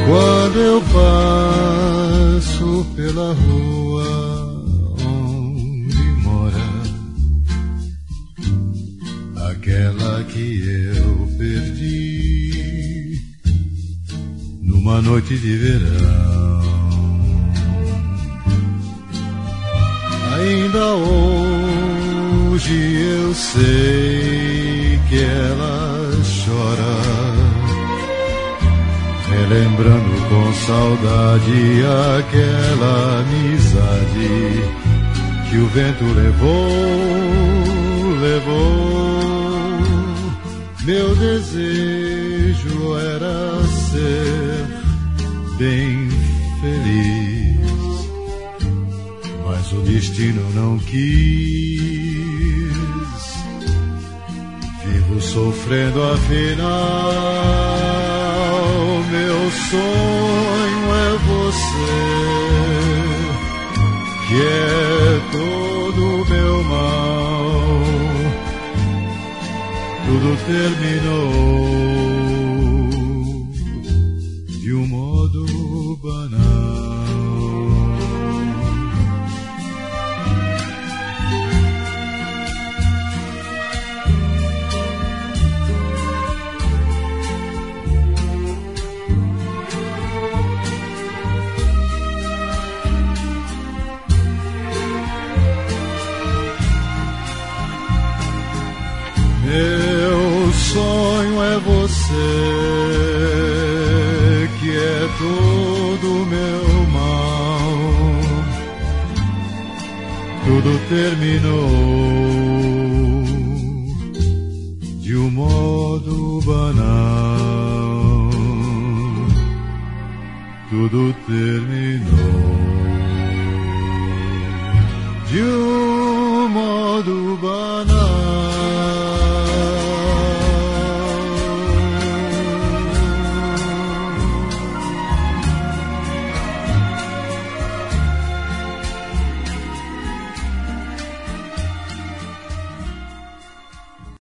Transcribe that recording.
Quando eu passo pela rua onde mora aquela que eu perdi numa noite de verão, ainda hoje eu sei que ela chora, relembrando com saudade aquela amizade que o vento levou. Meu desejo era ser bem feliz, mas o destino não quis. Vivo sofrendo afinal, meu sonho é você, que é todo meu mal. Tudo terminou de um modo banal. Meu sonho é você, que é todo meu mal. Tudo terminou de um modo banal. Tudo terminou de um modo banal.